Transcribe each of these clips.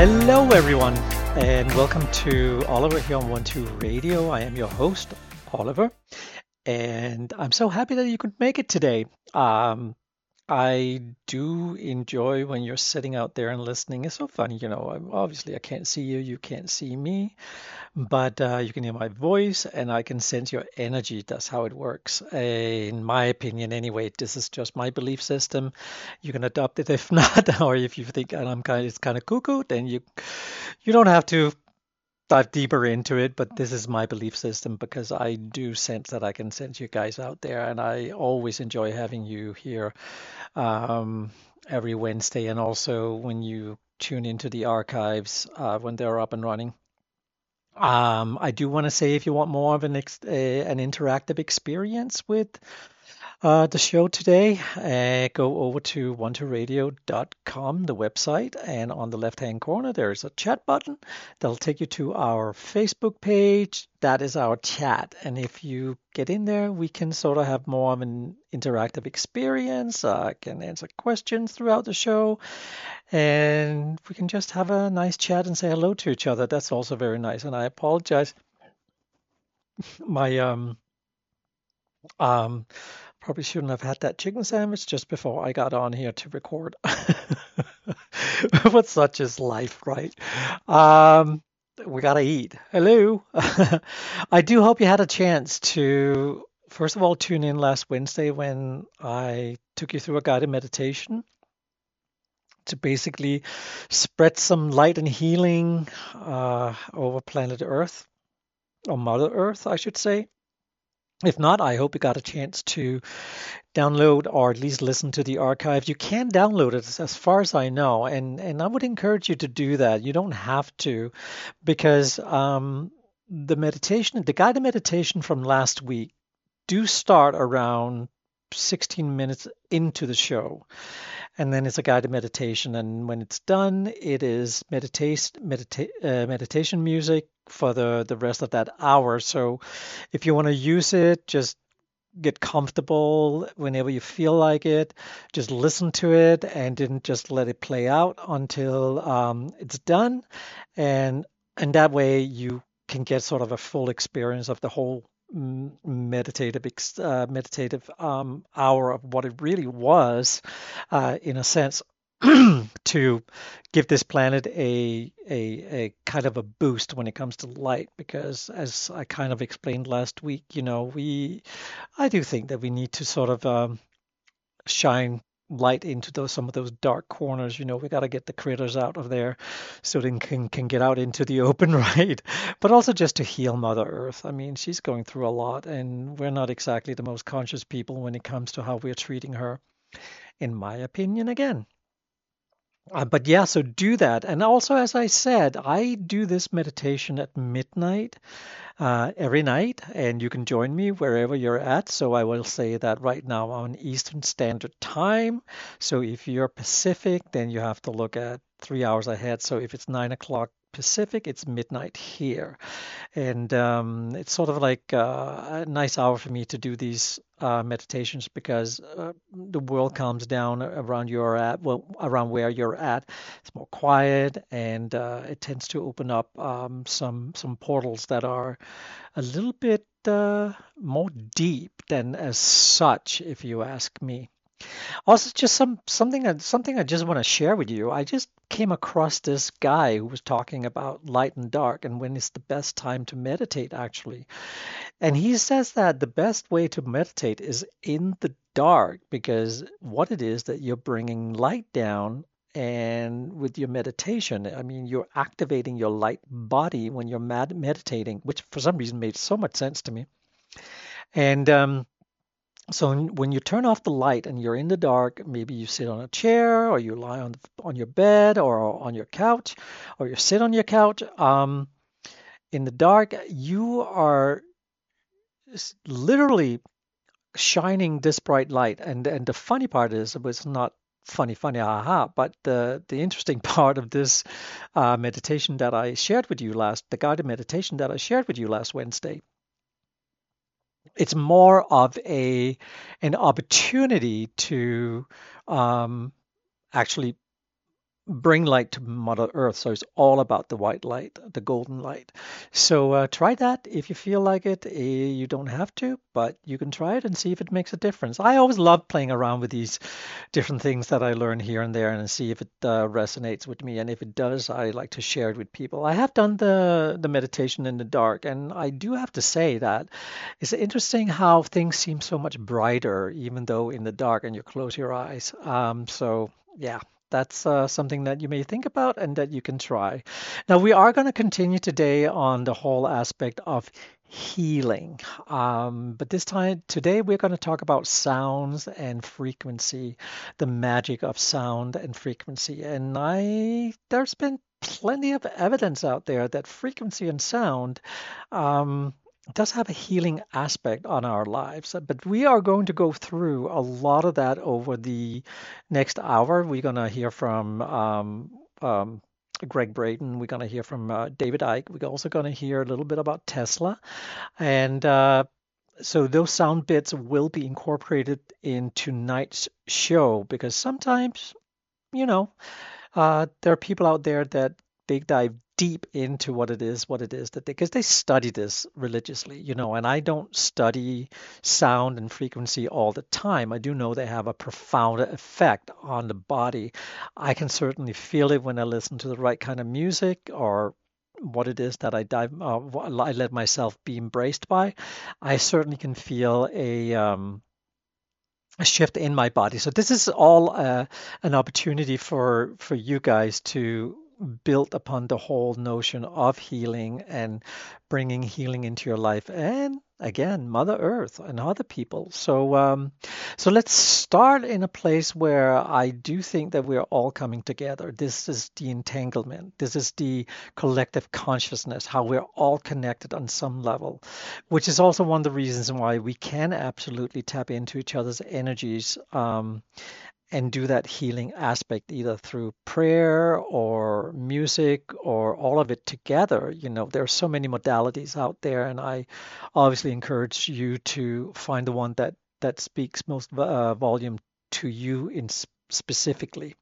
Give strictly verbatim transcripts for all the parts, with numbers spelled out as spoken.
Hello, everyone, and welcome to Oliver here on One Two Radio. I am your host, Oliver, and I'm so happy that you could make it today. Um, I do enjoy when you're sitting out there and listening. It's so funny, you know. I'm- Obviously, I can't see you, you can't see me, but uh, you can hear my voice and I can sense your energy. That's how it works. Uh, in my opinion, anyway, this is just my belief system. You can adopt it if not, or if you think I'm kind of, it's kind of cuckoo, then you you don't have to dive deeper into it. But this is my belief system because I do sense that I can sense you guys out there, and I always enjoy having you here um, every Wednesday, and also when you tune into the archives uh, when they're up and running. Um, I do want to say if you want more of an ex uh, an interactive experience with uh, the show today, uh, go over to one two radio dot com, the website, and on the left-hand corner there's a chat button that'll take you to our Facebook page. That is our chat, and if you get in there, we can sort of have more of an interactive experience. Uh, I can answer questions throughout the show, and we can just have a nice chat and say hello to each other. That's also very nice. And I apologize, my um um probably shouldn't have had that chicken sandwich just before I got on here to record. But such is life, right? Um, we gotta eat. Hello. I do hope you had a chance to, first of all, tune in last Wednesday when I took you through a guided meditation to basically spread some light and healing uh, over planet Earth, or Mother Earth, I should say. If not, I hope you got a chance to download or at least listen to the archive. You can download it as far as I know, and, and I would encourage you to do that. You don't have to, because um, the meditation, the guided meditation from last week, do start around sixteen minutes into the show. And then it's a guided meditation. And when it's done, it is meditation medita- uh, meditation music for the, the rest of that hour. So if you want to use it, just get comfortable whenever you feel like it. Just listen to it and then just let it play out until um, it's done. And and that way you can get sort of a full experience of the whole mm, meditative ex- uh, meditative um, hour of what it really was, uh, in a sense, to give this planet a, a a kind of a boost when it comes to light. Because as I kind of explained last week, you know, we I do think that we need to sort of um, shine light into those some of those dark corners. You know, we got to get the critters out of there so they can can get out into the open, right? But also just to heal Mother Earth. I mean, she's going through a lot, and we're not exactly the most conscious people when it comes to how we're treating her, in my opinion, again. Uh, but yeah, so do that. And also, as I said, I do this meditation at midnight uh, every night, and you can join me wherever you're at. So I will say that right now on Eastern Standard Time. So if you're Pacific, then you have to look at three hours ahead. So if it's nine o'clock Pacific, it's midnight here. And um, it's sort of like uh, a nice hour for me to do these uh, meditations because uh, the world calms down around you're at, well, around where you're at. It's more quiet, and uh, it tends to open up um, some some portals that are a little bit uh, more deep than as such, if you ask me. Also, just some something I- something I just want to share with you. I just came across this guy who was talking about light and dark and when is the best time to meditate, actually. And he says that the best way to meditate is in the dark because what it is that you're bringing light down. And with your meditation, I mean, you're activating your light body when you're mad meditating, which for some reason made so much sense to me. And um, so when you turn off the light and you're in the dark, maybe you sit on a chair or you lie on on your bed or on your couch or you sit on your couch. Um, in the dark, you are s- literally shining this bright light. And and the funny part is, it was not funny, funny, haha. But the the interesting part of this uh, meditation that I shared with you last, the guided meditation that I shared with you last Wednesday, it's more of a an opportunity to um, actually bring light to Mother Earth. So it's all about the white light, the golden light. So uh, try that if you feel like it. Eh, You don't have to, but you can try it and see if it makes a difference. I always love playing around with these different things that I learn here and there and see if it uh, resonates with me. And if it does, I like to share it with people. I have done the the meditation in the dark, and I do have to say that it's interesting how things seem so much brighter, even though in the dark and you close your eyes. Um, so yeah, that's uh, something that you may think about and that you can try. Now, we are going to continue today on the whole aspect of healing. Um, but this time, today, we're going to talk about sounds and frequency, the magic of sound and frequency. And I, there's been plenty of evidence out there that frequency and sound um, does have a healing aspect on our lives. But we are going to go through a lot of that over the next hour. We're going to hear from um, um, Greg Braden. We're going to hear from uh, David Icke. We're also going to hear a little bit about Tesla. And uh, so those sound bits will be incorporated in tonight's show because sometimes, you know, uh, there are people out there that they dive deep into what it is, what it is that they, because they study this religiously, you know, and I don't study sound and frequency all the time. I do know they have a profound effect on the body. I can certainly feel it when I listen to the right kind of music or what it is that I dive, uh, I let myself be embraced by. I certainly can feel a, um, a shift in my body. So this is all uh, an opportunity for for you guys to build upon the whole notion of healing and bringing healing into your life, and again, Mother Earth and other people. So um, so let's start in a place where I do think that we're all coming together. This is the entanglement. This is the collective consciousness, how we're all connected on some level, which is also one of the reasons why we can absolutely tap into each other's energies um, and do that healing aspect either through prayer or music or all of it together. You know, there are so many modalities out there, and I obviously encourage you to find the one that that speaks most uh, volume to you in specifically.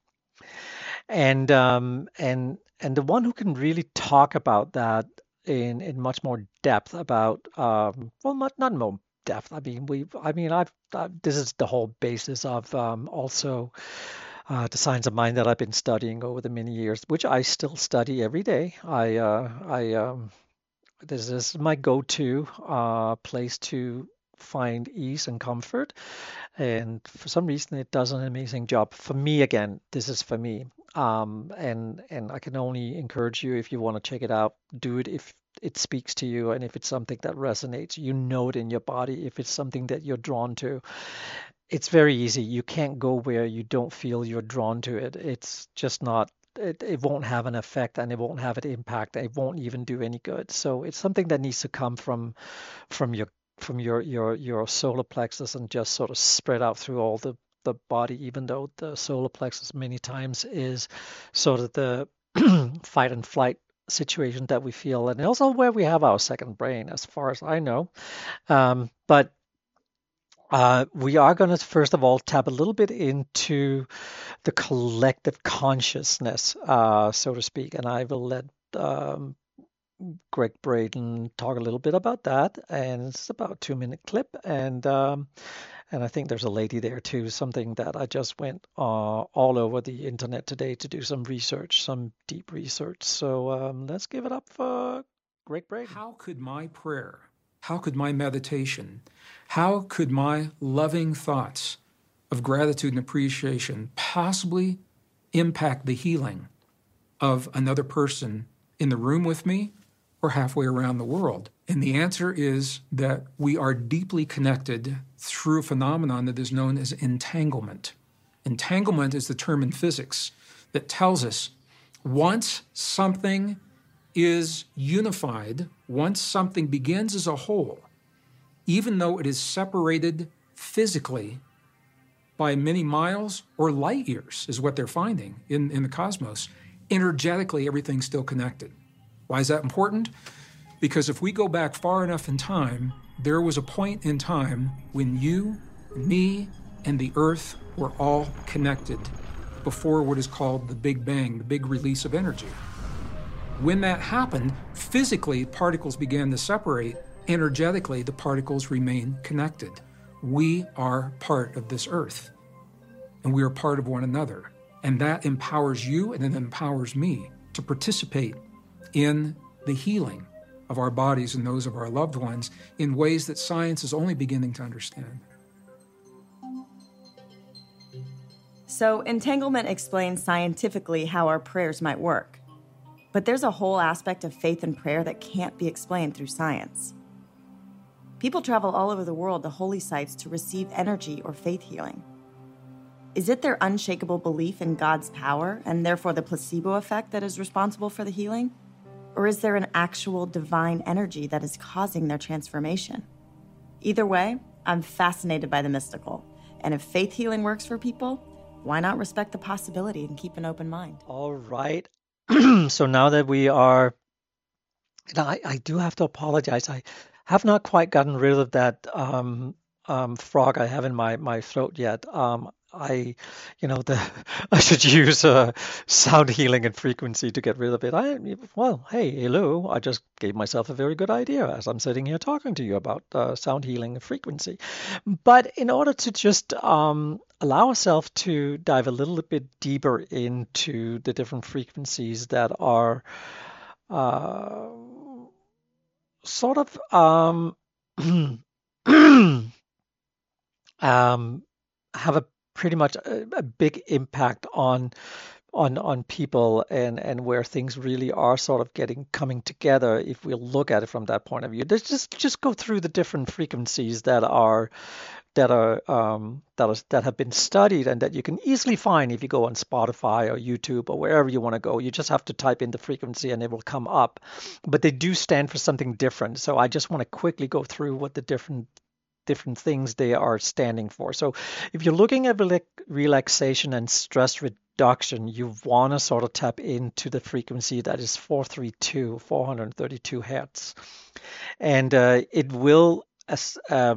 And um, and and the one who can really talk about that in in much more depth about um, well, not not more depth. I mean, we I mean, I've, I've this is the whole basis of um, also uh, the science of mind that I've been studying over the many years, which I still study every day. I uh, I um, this is my go-to uh, place to find ease and comfort, and for some reason it does an amazing job for me. Again, this is for me, um, and and I can only encourage you, if you want to check it out, do it if it speaks to you and if it's something that resonates. You know it in your body if it's something that you're drawn to. It's very easy. You can't go where you don't feel you're drawn to it. It's just not. It, it won't have an effect, and it won't have an impact. It won't even do any good. So it's something that needs to come from from your from your your your solar plexus and just sort of spread out through all the the body, even though the solar plexus many times is sort of the fight and flight situation that we feel, and also where we have our second brain, as far as I know. Um, but uh, we are going to first of all tap a little bit into the collective consciousness, uh, so to speak, and I will let um, Greg Braden talk a little bit about that, and it's about a two minute clip, and um, and I think there's a lady there too, something that I just went uh, all over the internet today to do some research, some deep research. So um, let's give it up for Greg Braden. How could my prayer, how could my meditation, how could my loving thoughts of gratitude and appreciation possibly impact the healing of another person in the room with me or halfway around the world? And the answer is that we are deeply connected through a phenomenon that is known as entanglement. Entanglement is the term in physics that tells us once something is unified, once something begins as a whole, even though it is separated physically by many miles or light years, is what they're finding in, in the cosmos, energetically everything's still connected. Why is that important? Because if we go back far enough in time, there was a point in time when you, me, and the earth were all connected before what is called the Big Bang, the big release of energy. When that happened, physically, particles began to separate. Energetically, the particles remain connected. We are part of this earth, and we are part of one another. And that empowers you, and it empowers me to participate in the healing of our bodies and those of our loved ones in ways that science is only beginning to understand. So, entanglement explains scientifically how our prayers might work. But there's a whole aspect of faith and prayer that can't be explained through science. People travel all over the world to holy sites to receive energy or faith healing. Is it their unshakable belief in God's power and therefore the placebo effect that is responsible for the healing? Or is there an actual divine energy that is causing their transformation? Either way, I'm fascinated by the mystical. And if faith healing works for people, why not respect the possibility and keep an open mind? All right. So now that we are, and I, I do have to apologize. I have not quite gotten rid of that um, um, frog I have in my, my throat yet. Um, I, you know, the I should use uh, sound healing and frequency to get rid of it. I, well, hey, hello. I just gave myself a very good idea as I'm sitting here talking to you about uh, sound healing and frequency. But in order to just um, allow ourselves to dive a little bit deeper into the different frequencies that are uh, sort of um, um, have a pretty much a, a big impact on on on people and and where things really are sort of getting coming together if we look at it from that point of view. Let's just just go through the different frequencies that are that are um, that are that have been studied and that you can easily find if you go on Spotify or YouTube or wherever you want to go. You just have to type in the frequency and it will come up. But they do stand for something different. So I just want to quickly go through what the different different things they are standing for. So if you're looking at rela- relaxation and stress reduction, you want to sort of tap into the frequency that is four thirty-two, four thirty-two hertz. And uh, it will, uh,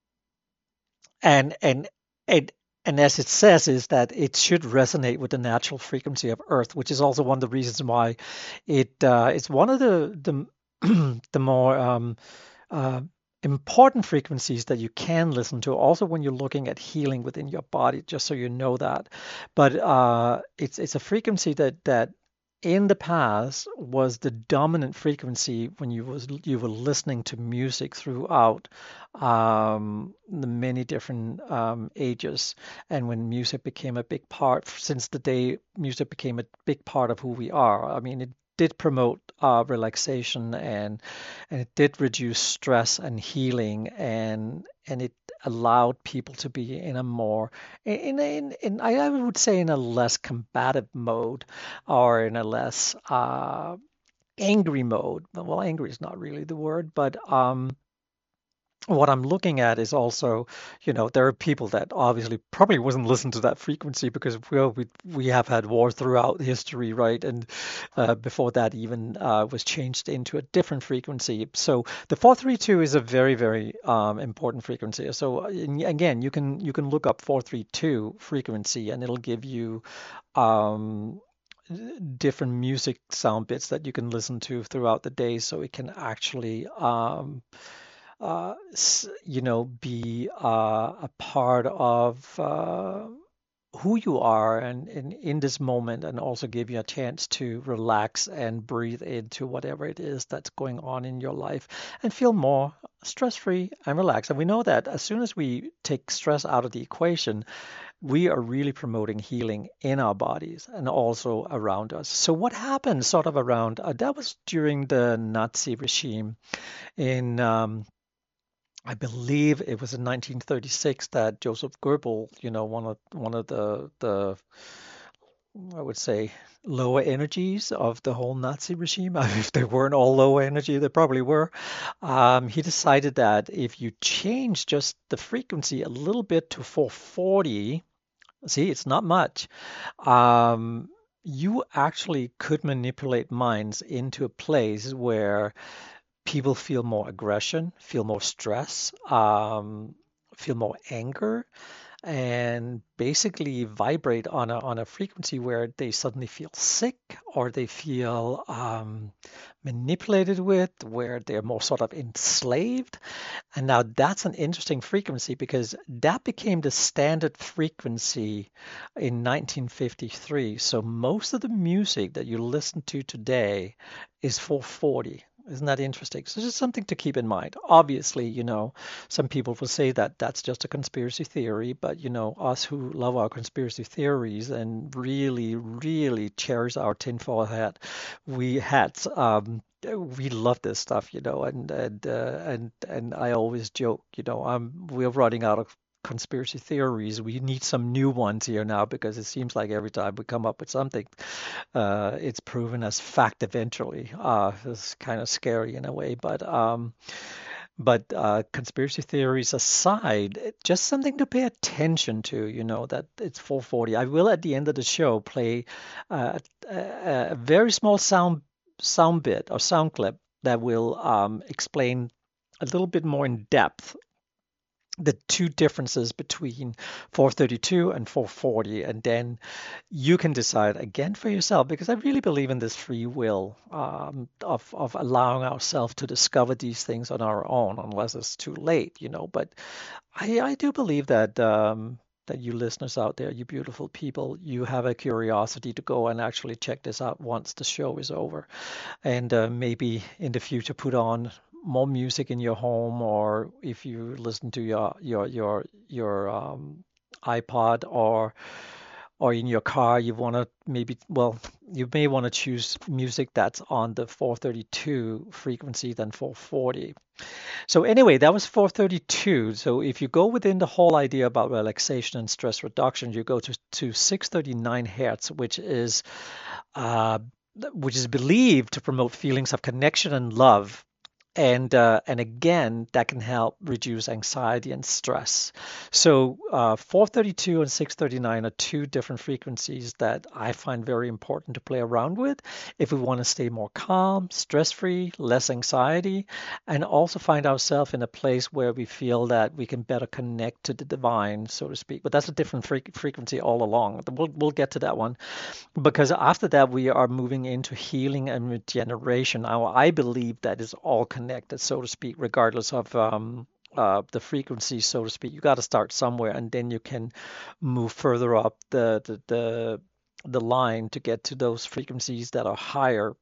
and, and, and, and as it says, is that it should resonate with the natural frequency of Earth, which is also one of the reasons why it uh, it's one of the the, the more um, uh, important frequencies that you can listen to also when you're looking at healing within your body, just so you know that. But uh, it's it's a frequency that that in the past was the dominant frequency when you was you were listening to music throughout um, the many different um, ages, and when music became a big part, since the day music became a big part of who we are. I mean, it did promote uh, relaxation and and it did reduce stress and healing, and and it allowed people to be in a more in in, in I I would say in a less combative mode or in a less uh, angry mode. Well, angry is not really the word, but um, what I'm looking at is also, you know, there are people that obviously probably wasn't listening to that frequency because well, we we have had war throughout history, right? And uh, before that even uh, was changed into a different frequency. So the four thirty-two is a very, very um, important frequency. So again, you can you can look up four thirty-two frequency and it'll give you um, different music sound bits that you can listen to throughout the day, so it can actually um, uh, you know, be uh, a part of uh, who you are and, and in this moment, and also give you a chance to relax and breathe into whatever it is that's going on in your life and feel more stress-free and relaxed. And we know that as soon as we take stress out of the equation, we are really promoting healing in our bodies and also around us. So what happened sort of around, uh, that was during the Nazi regime in um, I believe it was in nineteen thirty-six that Joseph Goebbels, you know, one of one of the the I would say lower energies of the whole Nazi regime. I mean, if they weren't all low energy, they probably were. Um, he decided that if you change just the frequency a little bit to four forty, see, it's not much. Um, you actually could manipulate minds into a place where people feel more aggression, feel more stress, um, feel more anger, and basically vibrate on a on a frequency where they suddenly feel sick or they feel um, manipulated with, where they're more sort of enslaved. And now that's an interesting frequency because that became the standard frequency in nineteen fifty-three. So most of the music that you listen to today is four forty. Isn't that interesting? So just something to keep in mind. Obviously, you know, some people will say that that's just a conspiracy theory, but you know, us who love our conspiracy theories and really, really cherish our tinfoil hat, we hats, um, we love this stuff, you know, and and uh, and and I always joke, you know, I'm we're running out of conspiracy theories. We need some new ones here now because it seems like every time we come up with something, uh, it's proven as fact eventually. Uh, it's kind of scary in a way, but um, but uh, conspiracy theories aside, it- just something to pay attention to. You know that it's four forty. I will at the end of the show play uh, a, a very small sound sound bit or sound clip that will um, explain a little bit more in depth the two differences between four thirty-two and four forty, and then you can decide again for yourself, because I really believe in this free will, um, of of allowing ourselves to discover these things on our own unless it's too late, you know. But I I do believe that um, that you listeners out there, you beautiful people, you have a curiosity to go and actually check this out once the show is over, and uh, maybe in the future put on more music in your home, or if you listen to your your your your um, iPod, or or in your car, you want to maybe, well, you may want to choose music that's on the four thirty-two frequency than four forty. So anyway, that was four thirty-two. So if you go within the whole idea about relaxation and stress reduction, you go to, to six thirty-nine hertz, which is uh, which is believed to promote feelings of connection and love. And uh, and again, that can help reduce anxiety and stress. So uh, four thirty-two and six thirty-nine are two different frequencies that I find very important to play around with if we want to stay more calm, stress-free, less anxiety, and also find ourselves in a place where we feel that we can better connect to the divine, so to speak. But that's a different fre- frequency all along. We'll, we'll get to that one, because after that we are moving into healing and regeneration. Now, I believe that is all connected, so to speak, regardless of um, uh, the frequency, so to speak. You got to start somewhere, and then you can move further up the, the the the line to get to those frequencies that are higher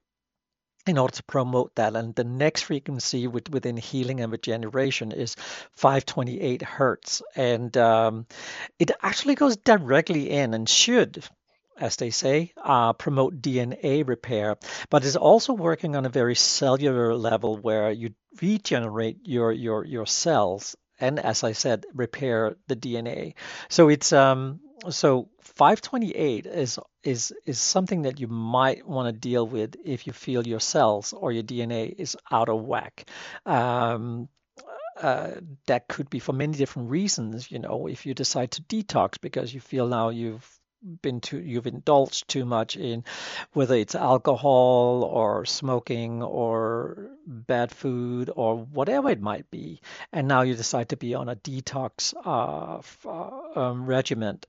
in order to promote that. And the next frequency with, within healing and regeneration is five twenty-eight hertz, and um, it actually goes directly in and should, as they say, uh, promote D N A repair, but is also working on a very cellular level where you regenerate your your your cells, and as I said, repair the D N A. So it's um so five twenty-eight is is is something that you might want to deal with if you feel your cells or your D N A is out of whack. Um, uh, that could be for many different reasons. You know, if you decide to detox because you feel now you've been too, you've indulged too much in whether it's alcohol or smoking or bad food or whatever it might be, and now you decide to be on a detox uh, f- uh, um, regimen.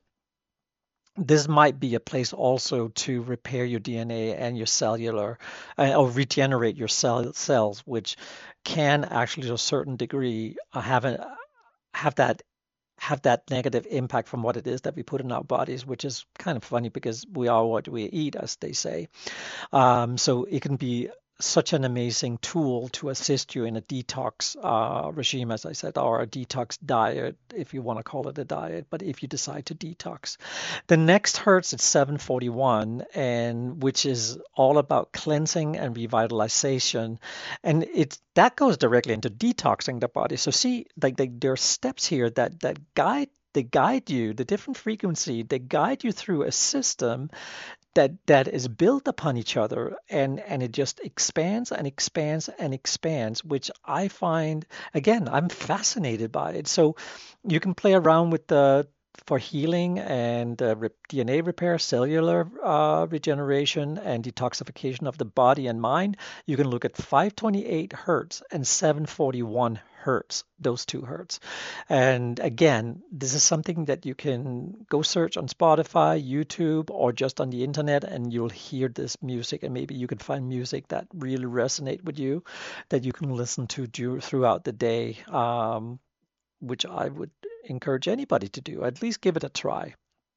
This might be a place also to repair your D N A and your cellular, uh, or regenerate your cell, cells, which can actually, to a certain degree, uh, have a, have that have that negative impact from what it is that we put in our bodies, which is kind of funny because we are what we eat, as they say. Um, so it can be such an amazing tool to assist you in a detox uh, regime, as I said, or a detox diet, if you want to call it a diet. But if you decide to detox, the next hertz is seven forty-one, and which is all about cleansing and revitalization, and it that goes directly into detoxing the body. So see, like, like there are steps here that that guide. They guide you, the different frequency, they guide you through a system that that is built upon each other, and and it just expands and expands and expands, which I find, again, I'm fascinated by it. So you can play around with the for healing and uh, re- D N A repair, cellular uh, regeneration, and detoxification of the body and mind. You can look at five twenty-eight hertz and seven forty-one hertz, those two hertz. And again, this is something that you can go search on Spotify, YouTube, or just on the internet, and you'll hear this music, and maybe you can find music that really resonate with you, that you can listen to do, throughout the day, um, which I would encourage anybody to do. At least give it a try.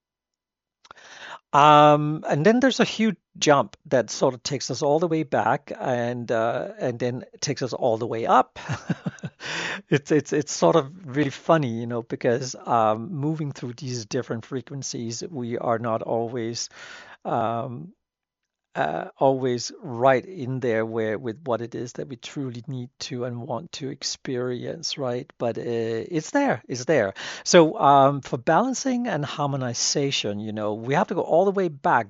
Um, and then there's a huge jump that sort of takes us all the way back, and uh, and then takes us all the way up. it's it's it's sort of really funny, you know, because um, moving through these different frequencies, we are not always um, uh, always right in there where with what it is that we truly need to and want to experience, right? But uh, it's there, it's there. So um, for balancing and harmonization, you know, we have to go all the way back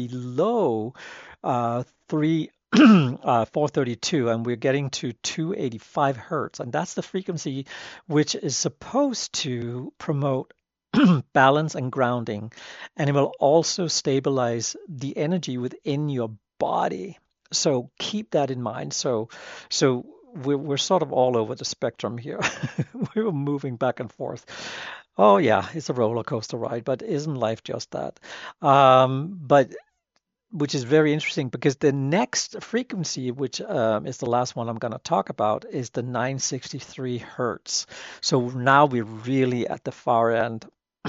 below uh, three. uh, four thirty-two, and we're getting to two eighty-five hertz, and that's the frequency which is supposed to promote balance and grounding, and it will also stabilize the energy within your body. So keep that in mind. So, so we're we're sort of all over the spectrum here. We're moving back and forth. Oh yeah, it's a roller coaster ride, but isn't life just that? Um, but which is very interesting, because the next frequency, which um, is the last one I'm going to talk about, is the nine sixty-three hertz. So now we're really at the far end.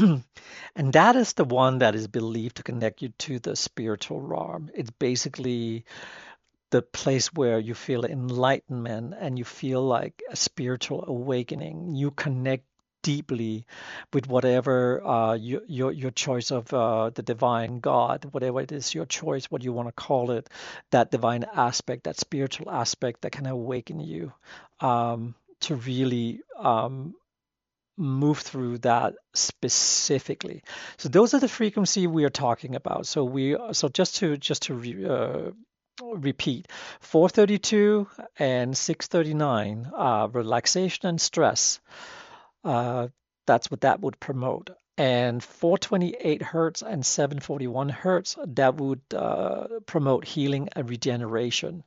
And that is the one that is believed to connect you to the spiritual realm. It's basically the place where you feel enlightenment and you feel like a spiritual awakening. You connect deeply with whatever uh, your, your your choice of uh, the divine God, whatever it is your choice, what you want to call it, that divine aspect, that spiritual aspect that can awaken you um, to really um, move through that specifically. So those are the frequency we are talking about. So we so just to just to re, uh, repeat, four thirty-two and six thirty-nine, uh, relaxation and stress. Uh, that's what that would promote. And four twenty-eight hertz and seven forty-one hertz, that would uh, promote healing and regeneration.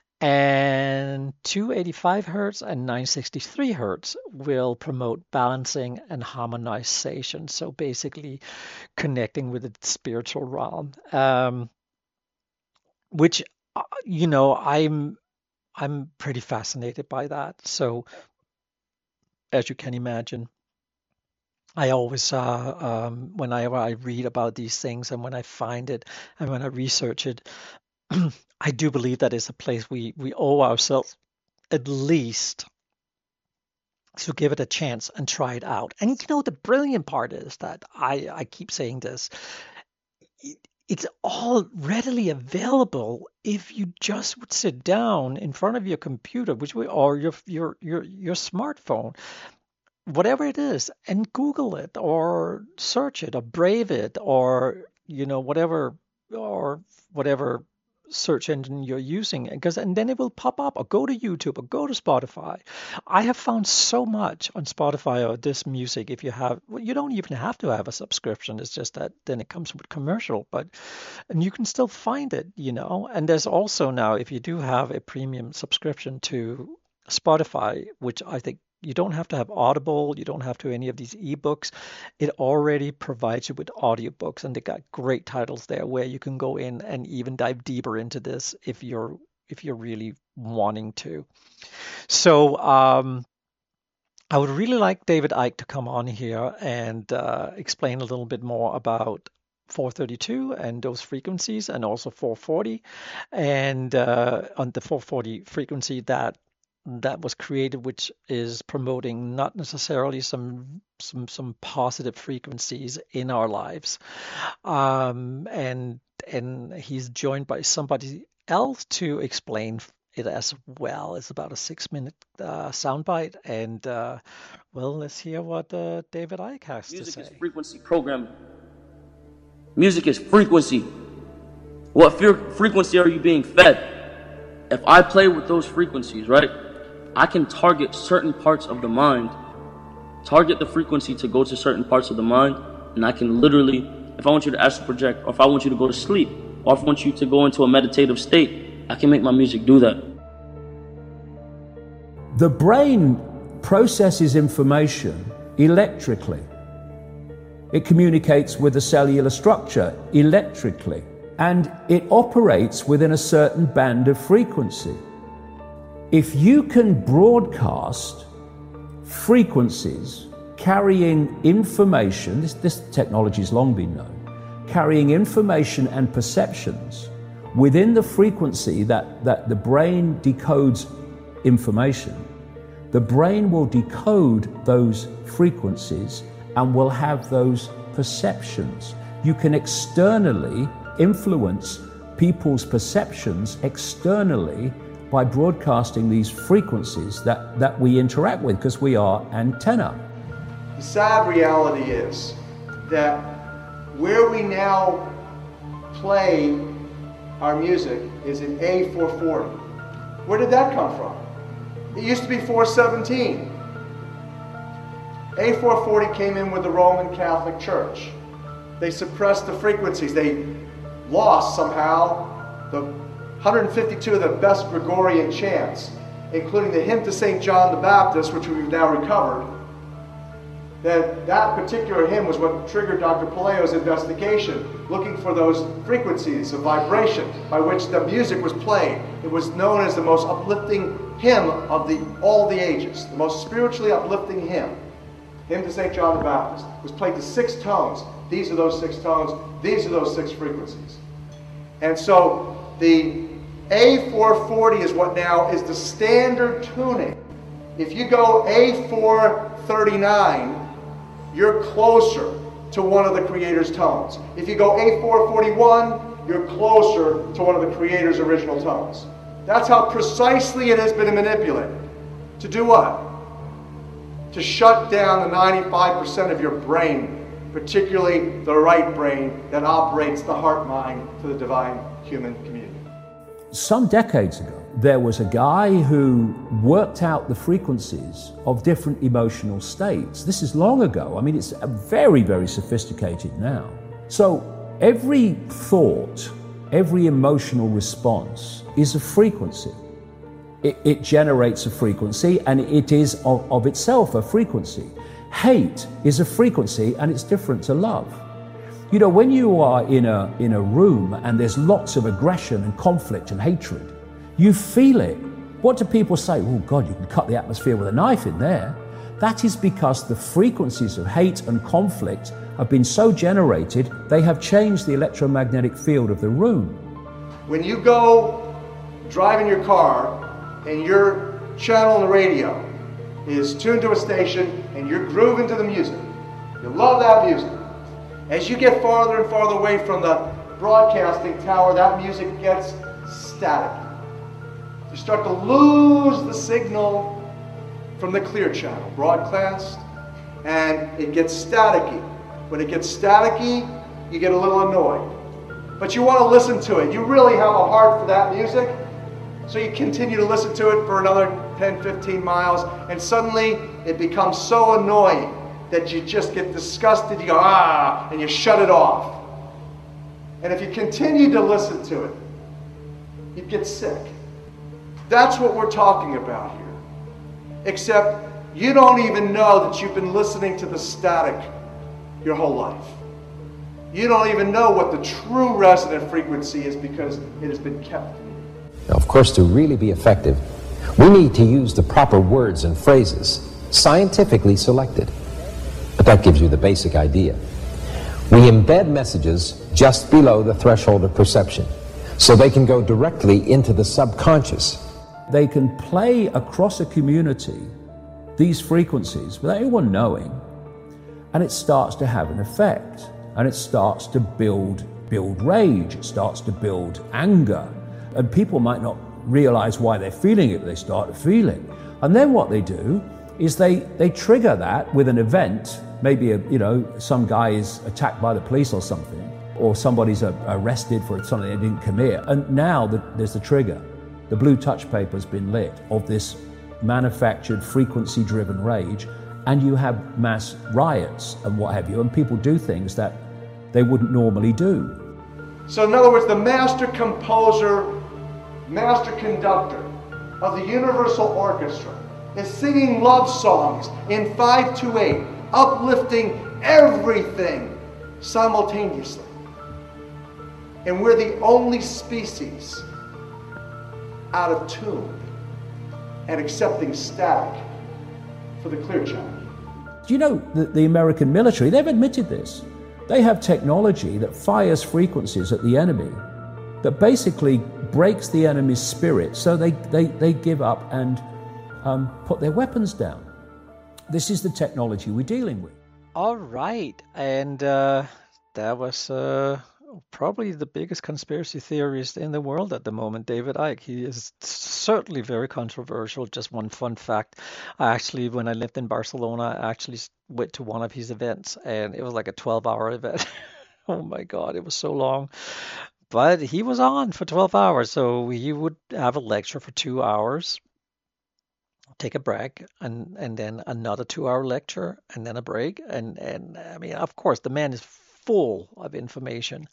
And two eighty-five hertz and nine sixty-three hertz will promote balancing and harmonization. So basically connecting with the spiritual realm, um, which, uh, you know, I'm I'm pretty fascinated by that. So as you can imagine, I always, uh, um, whenever I read about these things and when I find it and when I research it, I do believe that is a place we, we owe ourselves at least to give it a chance and try it out. And you know, the brilliant part is that I, I keep saying this, it, it's all readily available if you just would sit down in front of your computer, which we or your your your your smartphone, whatever it is, and Google it or search it or Brave it or you know whatever or whatever search engine you're using, because and then it will pop up, or go to YouTube or go to Spotify. I have found so much on Spotify or this music. If you have, well, you don't even have to have a subscription. It's just that then it comes with commercial, but and you can still find it, you know. And there's also now, if you do have a premium subscription to Spotify, which I think you don't have to have Audible, you don't have to any of these ebooks. It already provides you with audiobooks, and they got great titles there where you can go in and even dive deeper into this if you're if you're really wanting to. So um, I would really like David Icke to come on here and uh, explain a little bit more about four thirty-two and those frequencies, and also four forty, and uh, on the four forty frequency that that was created, which is promoting not necessarily some some some positive frequencies in our lives, um, and and he's joined by somebody else to explain it as well. It's about a six minute uh, soundbite, and uh, well, let's hear what uh, David Icke has Music to say. Music is frequency programming. Music is frequency. What frequency are you being fed? If I play with those frequencies, right? I can target certain parts of the mind, target the frequency to go to certain parts of the mind, and I can literally, if I want you to astral project, or if I want you to go to sleep, or if I want you to go into a meditative state, I can make my music do that. The brain processes information electrically. It communicates with the cellular structure electrically, and it operates within a certain band of frequency. If you can broadcast frequencies carrying information, this, this technology has long been known, carrying information and perceptions within the frequency that, that the brain decodes information, the brain will decode those frequencies and will have those perceptions. You can externally influence people's perceptions externally by broadcasting these frequencies that, that we interact with, because we are antenna. The sad reality is that where we now play our music is in A four forty. Where did that come from? It used to be four seventeen. A four forty came in with the Roman Catholic Church. They suppressed the frequencies. They lost somehow the one hundred fifty-two of the best Gregorian chants, including the hymn to Saint John the Baptist, which we've now recovered. That that particular hymn was what triggered Doctor Palaio's investigation, looking for those frequencies of vibration by which the music was played. It was known as the most uplifting hymn of the all the ages, the most spiritually uplifting hymn. Hymn to Saint John the Baptist was played to six tones. These are those six tones. These are those six frequencies. And so the A four forty is what now is the standard tuning. If you go A four thirty-nine, you're closer to one of the Creator's tones. If you go A four forty-one, you're closer to one of the Creator's original tones. That's how precisely it has been manipulated. To do what? To shut down the ninety-five percent of your brain, particularly the right brain that operates the heart-mind to the divine human community. Some decades ago, there was a guy who worked out the frequencies of different emotional states. This is long ago. I mean, it's very, very sophisticated now. So every thought, every emotional response is a frequency. It, it generates a frequency, and it is of, of itself a frequency. Hate is a frequency, and it's different to love. You know, when you are in a, in a room and there's lots of aggression and conflict and hatred, you feel it. What do people say? Oh God, you can cut the atmosphere with a knife in there. That is because the frequencies of hate and conflict have been so generated, they have changed the electromagnetic field of the room. When you go driving your car and your channel on the radio is tuned to a station and you're grooving to the music, you love that music. As you get farther and farther away from the broadcasting tower, that music gets static. You start to lose the signal from the clear channel, broadcast, and it gets staticky. When it gets staticky, you get a little annoyed. But you want to listen to it. You really have a heart for that music, so you continue to listen to it for another ten, fifteen miles, and suddenly it becomes so annoying that you just get disgusted, you go, ah, and you shut it off. And if you continue to listen to it, you get sick. That's what we're talking about here. Except you don't even know that you've been listening to the static your whole life. You don't even know what the true resonant frequency is because it has been kept from you. Now, of course, to really be effective, we need to use the proper words and phrases, scientifically selected. But that gives you the basic idea. We embed messages just below the threshold of perception, so they can go directly into the subconscious. They can play across a community these frequencies without anyone knowing, and it starts to have an effect, and it starts to build, build rage, it starts to build anger, and people might not realize why they're feeling it, but they start to feel it. And then what they do is they, they trigger that with an event. Maybe, a, you know, some guy is attacked by the police or something, or somebody's a, arrested for something they didn't commit. And now the, there's the trigger. The blue touch paper's been lit of this manufactured frequency-driven rage, and you have mass riots and what have you, and people do things that they wouldn't normally do. So in other words, the master composer, master conductor of the Universal Orchestra, is singing love songs in five two eight, uplifting everything simultaneously. And we're the only species out of tune and accepting static for the clear channel. Do you know that the American military, they've admitted this. They have technology that fires frequencies at the enemy that basically breaks the enemy's spirit, so they, they, they give up and um, put their weapons down. This is the technology we're dealing with. All right, and uh, that was uh, probably the biggest conspiracy theorist in the world at the moment, David Icke. He is certainly very controversial. Just one fun fact, I actually, when I lived in Barcelona, I actually went to one of his events, and it was like a twelve-hour event. Oh my God, it was so long. But he was on for twelve hours, so he would have a lecture for two hours, take a break, and and then another two-hour lecture, and then a break. And, and I mean, of course, the man is full of information.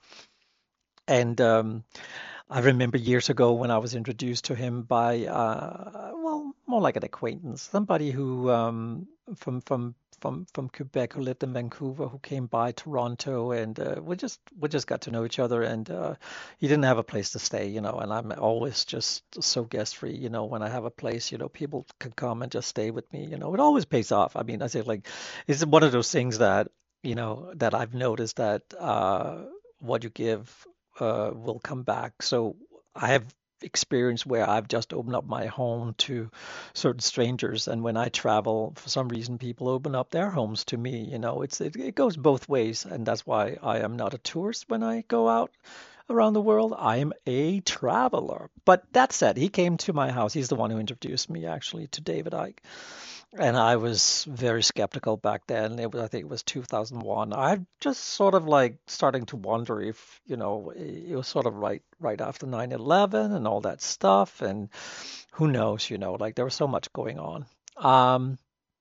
And um, I remember years ago when I was introduced to him by, uh, well, more like an acquaintance, somebody who um, from from from from Quebec who lived in Vancouver, who came by Toronto, and uh, we just we just got to know each other. And uh, he didn't have a place to stay, you know. And I'm always just so guest free, you know. When I have a place, you know, people can come and just stay with me, you know. It always pays off. I mean, I say like, it's one of those things that you know that I've noticed that uh, what you give uh, will come back. So I have experience where I've just opened up my home to certain strangers, and when I travel, for some reason, people open up their homes to me. You know, it's it, it goes both ways, and that's why I am not a tourist when I go out around the world. I'm a traveler. But that said, he came to my house. He's the one who introduced me actually to David Icke. And I was very skeptical back then. It was, I think it was two thousand one. I'm just sort of like starting to wonder if, you know, it was sort of right right after nine eleven and all that stuff. And who knows, you know, like there was so much going on. Um,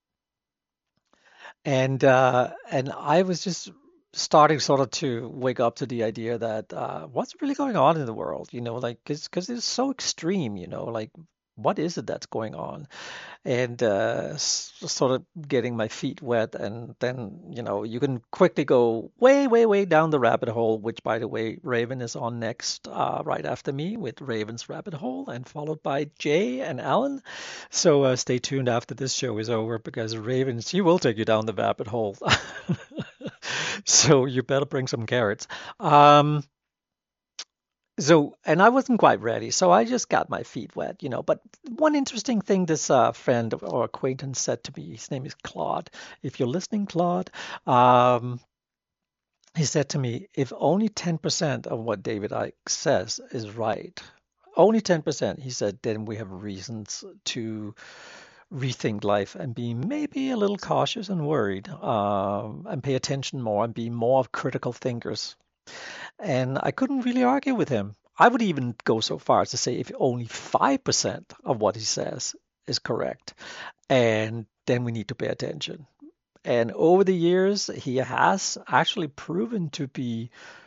and uh, and I was just starting sort of to wake up to the idea that uh, what's really going on in the world, you know, like because it's so extreme, you know, like what is it that's going on? And uh, s- sort of getting my feet wet, and then you know you can quickly go way, way, way down the rabbit hole. Which, by the way, Raven is on next, uh, right after me with Raven's Rabbit Hole, and followed by Jay and Alan. So uh, stay tuned after this show is over because Raven, she will take you down the rabbit hole. So you better bring some carrots. Um, so, and I wasn't quite ready, so I just got my feet wet, you know. But one interesting thing this uh, friend or acquaintance said to me, his name is Claude. If you're listening, Claude, um, he said to me, if only ten percent of what David Icke says is right, only ten percent, he said, then we have reasons to rethink life and be maybe a little cautious and worried, um, and pay attention more and be more of critical thinkers. And I couldn't really argue with him. I would even go so far as to say if only five percent of what he says is correct, and then we need to pay attention. And over the years, he has actually proven to be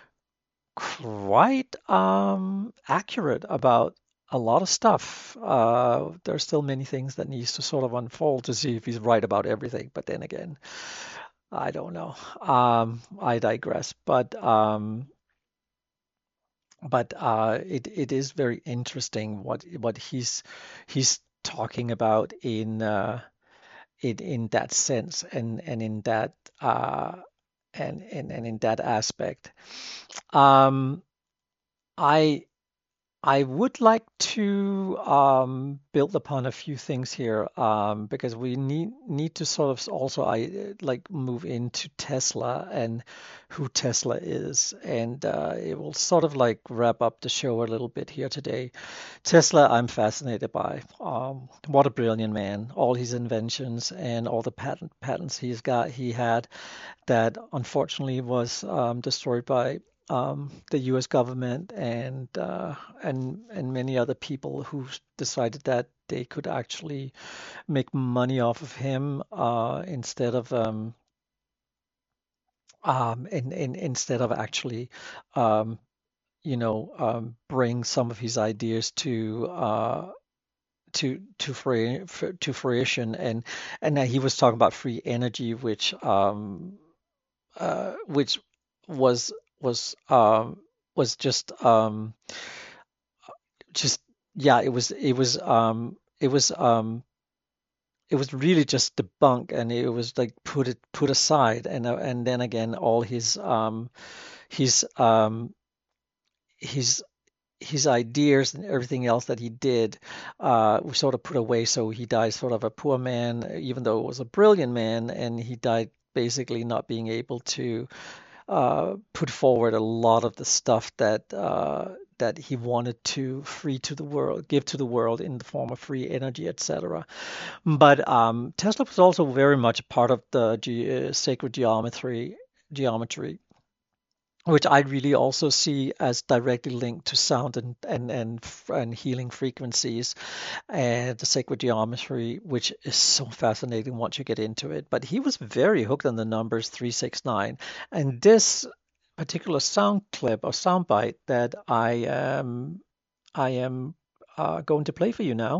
quite um, accurate about a lot of stuff. Uh, there's still many things that needs to sort of unfold to see if he's right about everything. But then again, I don't know. Um, I digress. But um, but uh, it it is very interesting what what he's he's talking about in uh, in in that sense and and in that uh, and, and and in that aspect. Um, I I would like to um, build upon a few things here, um, because we need need to sort of also I like move into Tesla and who Tesla is, and uh, it will sort of like wrap up the show a little bit here today. Tesla, I'm fascinated by. Um, what a brilliant man! All his inventions and all the patent patents he's got, he had, that unfortunately was um, destroyed by um, the U S government and uh, and and many other people who decided that they could actually make money off of him, uh, instead of um, um, in, in, instead of actually um, you know um, bring some of his ideas to uh, to to free to fruition, and and he was talking about free energy, which um uh which was was um was just um just yeah it was it was um it was um it was really just debunked, and it was like put it put aside, and uh, and then again all his um his um his his ideas and everything else that he did uh, was sort of put away. So he died sort of a poor man, even though it was a brilliant man, and he died basically not being able to uh, put forward a lot of the stuff that uh, that he wanted to free to the world, give to the world in the form of free energy, et cetera. But um, Tesla was also very much a part of the ge- uh, sacred geometry, geometry which I really also see as directly linked to sound and and and, and healing frequencies and the sacred geometry, which is so fascinating once you get into it. But he was very hooked on the numbers three six nine, and this particular sound clip or sound bite that I am I am uh, going to play for you now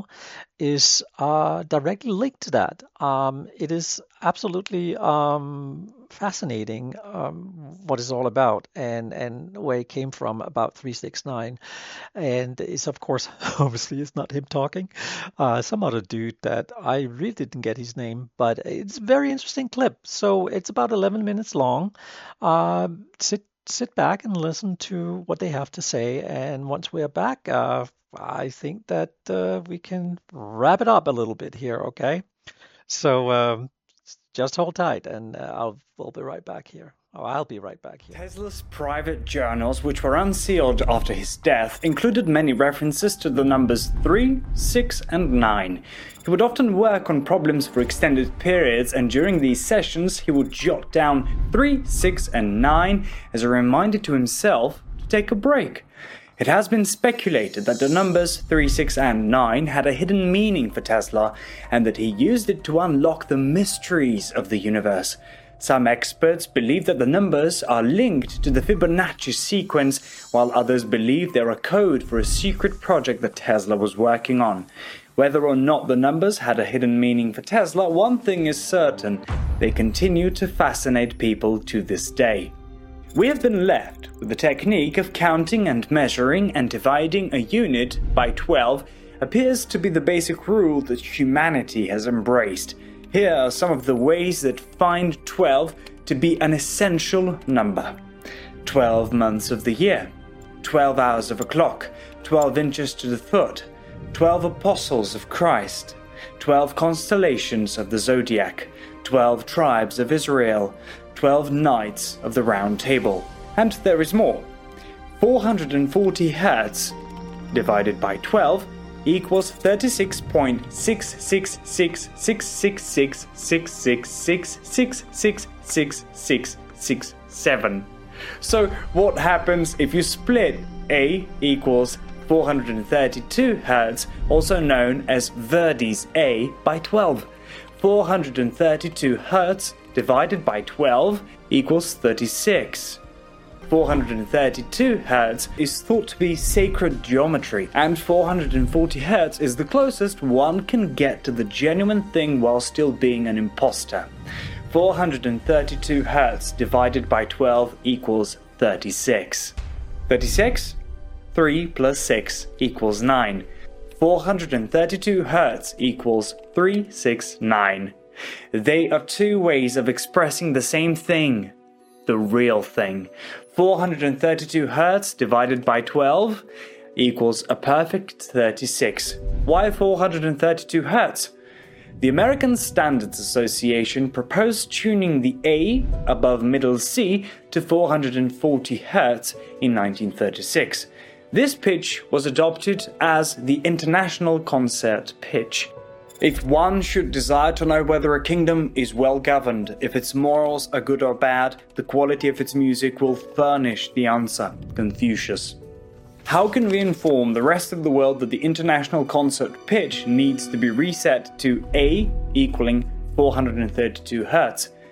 is uh, directly linked to that. Um, it is absolutely um, fascinating um, what it's all about, and, and where it came from about three six nine. And it's, of course, obviously it's not him talking. Uh, some other dude that I really didn't get his name, but it's a very interesting clip. So it's about eleven minutes long. Uh, sit sit back and listen to what they have to say. And once we're back, uh, I think that uh, we can wrap it up a little bit here, okay? So um, just hold tight, and uh, I'll we'll be right back here. Oh, I'll be right back here. Tesla's private journals, which were unsealed after his death, included many references to the numbers three, six, and nine. He would often work on problems for extended periods, and during these sessions, he would jot down three, six, and nine as a reminder to himself to take a break. It has been speculated that the numbers three, six, and nine had a hidden meaning for Tesla, and that he used it to unlock the mysteries of the universe. Some experts believe that the numbers are linked to the Fibonacci sequence, while others believe they're a code for a secret project that Tesla was working on. Whether or not the numbers had a hidden meaning for Tesla, one thing is certain: they continue to fascinate people to this day. We have been left with the technique of counting and measuring and dividing a unit by twelve appears to be the basic rule that humanity has embraced. Here are some of the ways that find twelve to be an essential number. twelve months of the year, twelve hours of a clock, twelve inches to the foot, twelve apostles of Christ, twelve constellations of the zodiac, twelve tribes of Israel, twelve knights of the Round Table. And there is more. four hundred forty hertz divided by twelve equals thirty-six point six six six six six six six six six six six six six six seven. So what happens if you split A equals four hundred thirty-two hertz, also known as Verdi's A, by twelve? four hundred thirty-two hertz divided by twelve equals thirty-six. four hundred thirty-two hertz is thought to be sacred geometry, and four hundred forty hertz is the closest one can get to the genuine thing while still being an imposter. four hundred thirty-two hertz divided by twelve equals thirty-six. thirty-six? three plus six equals nine. four hundred thirty-two hertz equals three six nine. They are two ways of expressing the same thing. The real thing. four hundred thirty-two hertz divided by twelve equals a perfect thirty-six. Why four hundred thirty-two hertz? The American Standards Association proposed tuning the A above middle C to four hundred forty hertz in nineteen thirty-six. This pitch was adopted as the International Concert Pitch. If one should desire to know whether a kingdom is well governed, if its morals are good or bad, the quality of its music will furnish the answer. Confucius. How can we inform the rest of the world that the International Concert Pitch needs to be reset to A equaling four hundred thirty-two hertz?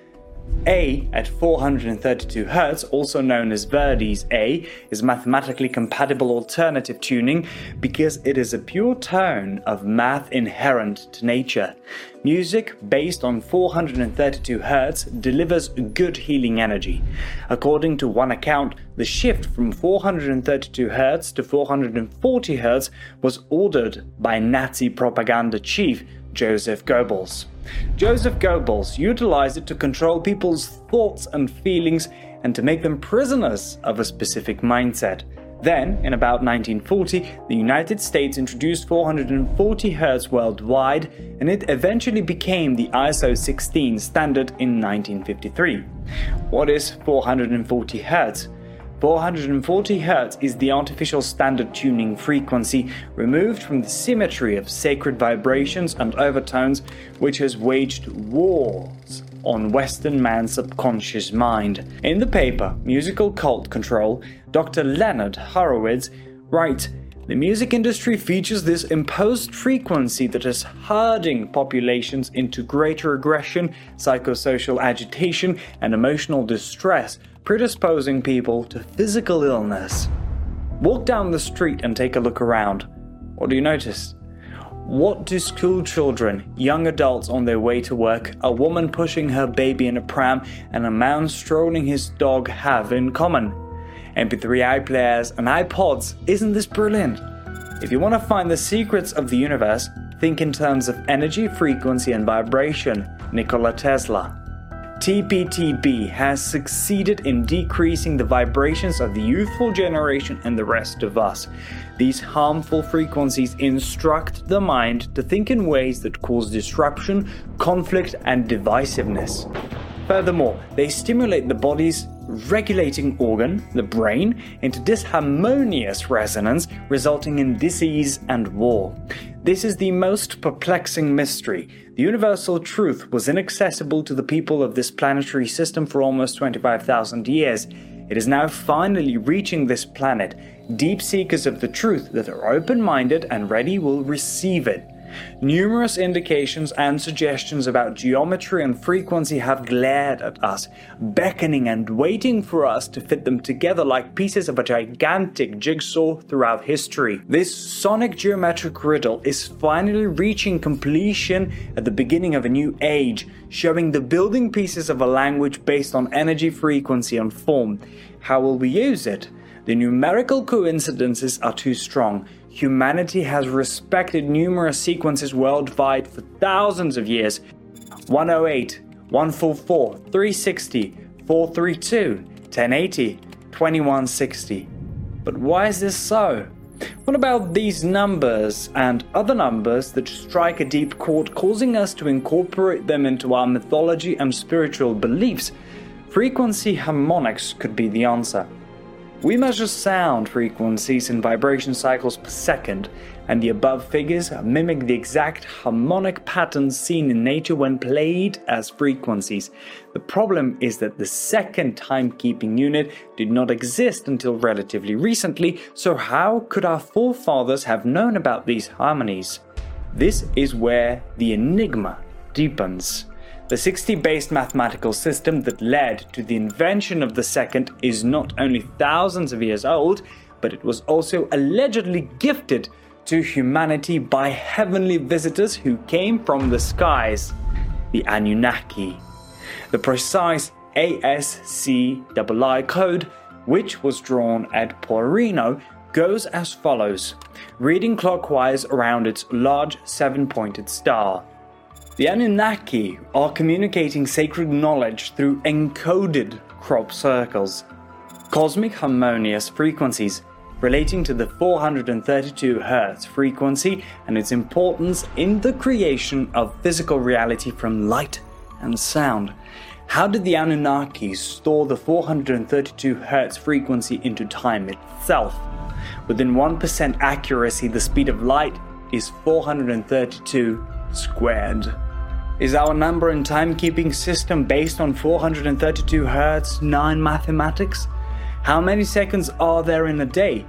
A at four hundred thirty-two hertz, also known as Verdi's A, is mathematically compatible alternative tuning because it is a pure tone of math inherent to nature. Music based on four hundred thirty-two hertz delivers good healing energy. According to one account, the shift from four hundred thirty-two hertz to four hundred forty hertz was ordered by Nazi propaganda chief Joseph Goebbels. Joseph Goebbels utilized it to control people's thoughts and feelings and to make them prisoners of a specific mindset. Then, in about nineteen forty, the United States introduced four hundred forty hertz worldwide, and it eventually became the I S O sixteen standard in nineteen fifty-three. What is four hundred forty hertz? four hundred forty hertz is the artificial standard tuning frequency removed from the symmetry of sacred vibrations and overtones which has waged wars on Western man's subconscious mind. In the paper Musical Cult Control, Doctor Leonard Horowitz writes, "The music industry features this imposed frequency that is herding populations into greater aggression, psychosocial agitation, and emotional distress, predisposing people to physical illness." Walk down the street and take a look around. What do you notice? What do school children, young adults on their way to work, a woman pushing her baby in a pram, and a man strolling his dog have in common? M P three iPlayers and iPods. Isn't this brilliant? If you want to find the secrets of the universe, think in terms of energy, frequency, and vibration. Nikola Tesla. T P T B has succeeded in decreasing the vibrations of the youthful generation and the rest of us. These harmful frequencies instruct the mind to think in ways that cause disruption, conflict, and divisiveness. Furthermore, they stimulate the body's regulating organ, the brain, into disharmonious resonance, resulting in disease and war. This is the most perplexing mystery. The universal truth was inaccessible to the people of this planetary system for almost twenty-five thousand years. It is now finally reaching this planet. Deep seekers of the truth that are open-minded and ready will receive it. Numerous indications and suggestions about geometry and frequency have glared at us, beckoning and waiting for us to fit them together like pieces of a gigantic jigsaw throughout history. This sonic geometric riddle is finally reaching completion at the beginning of a new age, showing the building pieces of a language based on energy, frequency, and form. How will we use it? The numerical coincidences are too strong. Humanity has respected numerous sequences worldwide for thousands of years. one oh eight, one forty-four, three sixty, four thirty-two, ten eighty, twenty-one sixty. But why is this so? What about these numbers and other numbers that strike a deep chord, causing us to incorporate them into our mythology and spiritual beliefs? Frequency harmonics could be the answer. We measure sound frequencies in vibration cycles per second, and the above figures mimic the exact harmonic patterns seen in nature when played as frequencies. The problem is that the second timekeeping unit did not exist until relatively recently, so how could our forefathers have known about these harmonies? This is where the enigma deepens. The sixty-based mathematical system that led to the invention of the second is not only thousands of years old, but it was also allegedly gifted to humanity by heavenly visitors who came from the skies, the Anunnaki. The precise A S C I I code, which was drawn at Porino, goes as follows, reading clockwise around its large seven-pointed star. The Anunnaki are communicating sacred knowledge through encoded crop circles, cosmic harmonious frequencies relating to the four hundred thirty-two hertz frequency and its importance in the creation of physical reality from light and sound. How did the Anunnaki store the four hundred thirty-two hertz frequency into time itself? Within one percent accuracy, the speed of light is four hundred thirty-two squared. Is our number and timekeeping system based on four hundred thirty-two hertz nine mathematics? How many seconds are there in a day?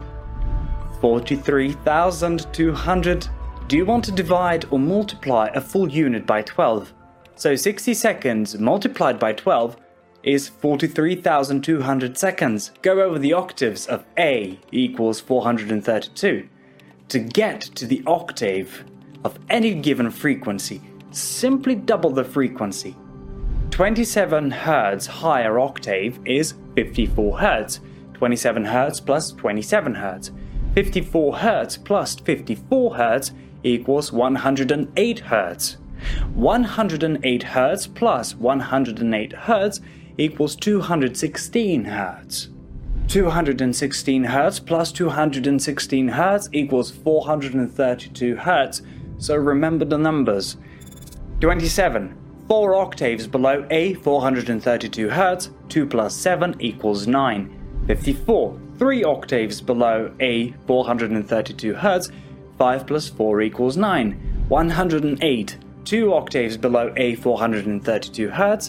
forty-three thousand two hundred. Do you want to divide or multiply a full unit by twelve? So sixty seconds multiplied by twelve is forty-three thousand two hundred seconds. Go over the octaves of A equals four hundred thirty-two. To get to the octave of any given frequency, simply double the frequency. twenty-seven hertz higher octave is fifty-four hertz. twenty-seven hertz plus twenty-seven hertz. fifty-four hertz plus fifty-four hertz equals one hundred eight hertz. one hundred eight hertz plus one hundred eight hertz equals two hundred sixteen hertz. two hundred sixteen hertz plus two hundred sixteen hertz equals four hundred thirty-two hertz. So remember the numbers. twenty-seven. four octaves below A, four hundred thirty-two hertz. two plus seven equals nine. fifty-four. three octaves below A, four hundred thirty-two hertz. five plus four equals nine. one hundred eight. two octaves below A, four hundred thirty-two hertz.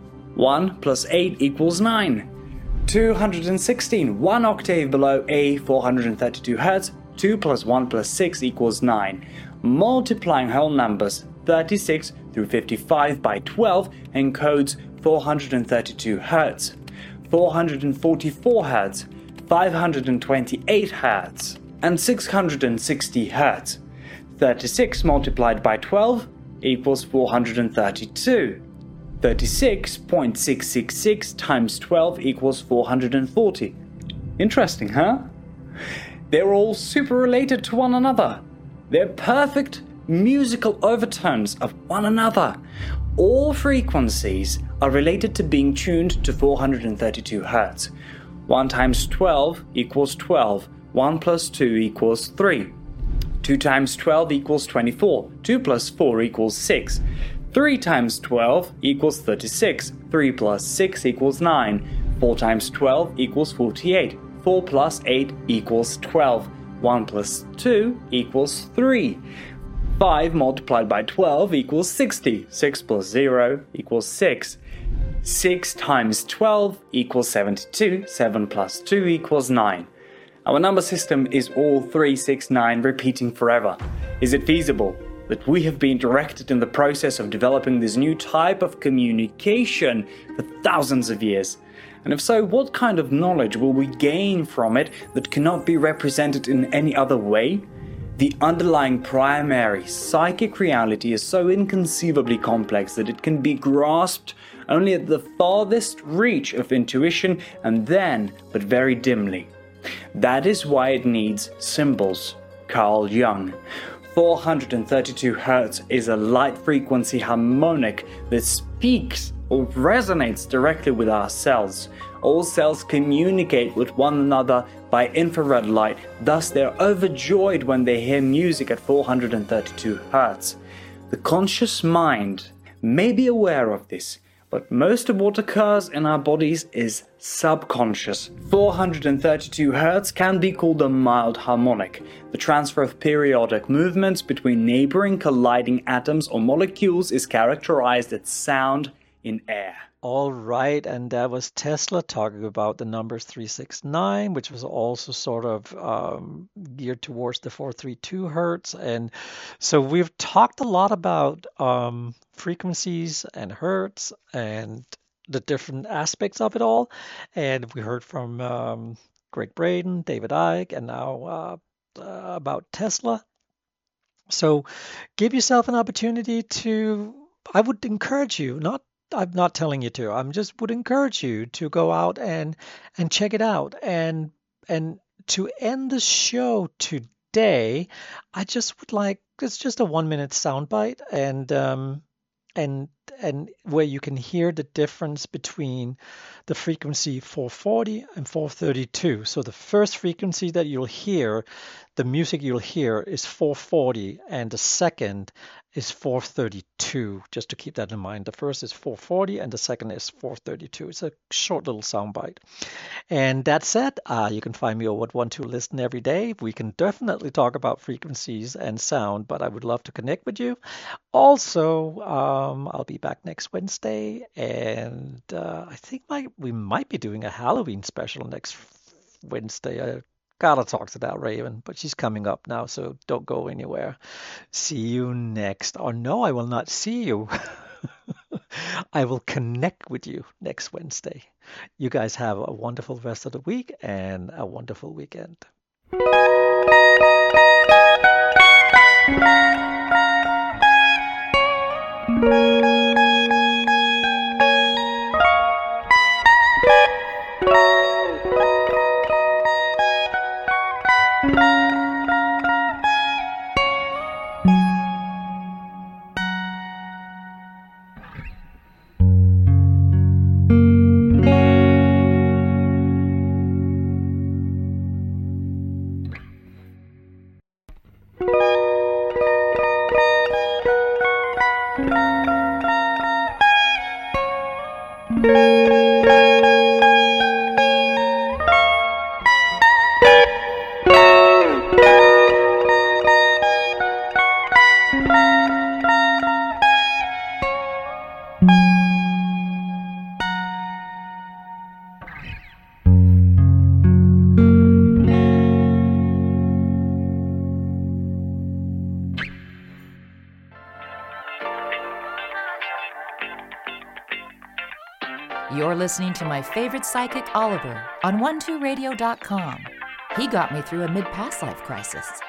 one plus eight equals nine. two hundred sixteen. one octave below A, four hundred thirty-two hertz. two plus one plus six equals nine. Multiplying whole numbers thirty-six through fifty-five by twelve encodes four hundred thirty-two hertz. four hundred forty-four hertz, five hundred twenty-eight hertz, and six hundred sixty hertz. thirty-six multiplied by twelve equals four hundred thirty-two. thirty-six point six six six times twelve equals four hundred forty. Interesting, huh? They're all super related to one another. They're perfect musical overtones of one another. All frequencies are related to being tuned to four hundred thirty-two hertz. one times twelve equals twelve. one plus two equals three. two times twelve equals twenty-four. two plus four equals six. three times twelve equals thirty-six. three plus six equals nine. four times twelve equals forty-eight. four plus eight equals twelve. one plus two equals three. five multiplied by twelve equals sixty. six plus zero equals six. six times twelve equals seventy-two. seven plus two equals nine. Our number system is all three six nine repeating forever. Is it feasible that we have been directed in the process of developing this new type of communication for thousands of years? And if so, what kind of knowledge will we gain from it that cannot be represented in any other way? The underlying primary psychic reality is so inconceivably complex that it can be grasped only at the farthest reach of intuition, and then but very dimly. That is why it needs symbols. Carl Jung. four hundred thirty-two hertz is a light frequency harmonic that speaks or resonates directly with our cells. All cells communicate with one another by infrared light, thus they're overjoyed when they hear music at four hundred thirty-two hertz. The conscious mind may be aware of this, but most of what occurs in our bodies is subconscious. four hundred thirty-two hertz can be called a mild harmonic, the transfer of periodic movements between neighboring colliding atoms or molecules is characterized as sound in air. All right, and that was Tesla talking about the numbers three six nine, which was also sort of um, geared towards the four thirty-two hertz. And so we've talked a lot about um, frequencies and hertz and the different aspects of it all. And we heard from um, Gregg Braden, David Icke, and now uh, uh, about Tesla. So give yourself an opportunity to, I would encourage you, not I'm not telling you to. I'm just would encourage you to go out and and check it out. And and to end the show today, I just would like, it's just a one minute soundbite, and um and and where you can hear the difference between the frequency four forty and four thirty-two. So the first frequency that you'll hear, the music you'll hear, is four forty, and the second is four thirty-two, just to keep that in mind. The first is four forty and the second is four thirty-two. It's a short little soundbite. And that said, uh, you can find me over at one two Listen every day. We can definitely talk about frequencies and sound, but I would love to connect with you. Also, um, I'll be back next Wednesday, and uh, I think my, we might be doing a Halloween special next Wednesday. I gotta talk to that Raven, but she's coming up now, so don't go anywhere. See you next. Or no, I will not see you. I will connect with you next Wednesday. You guys have a wonderful rest of the week and a wonderful weekend. You're listening to my favorite psychic, Oliver, on one two radio dot com. He got me through a mid-past life crisis.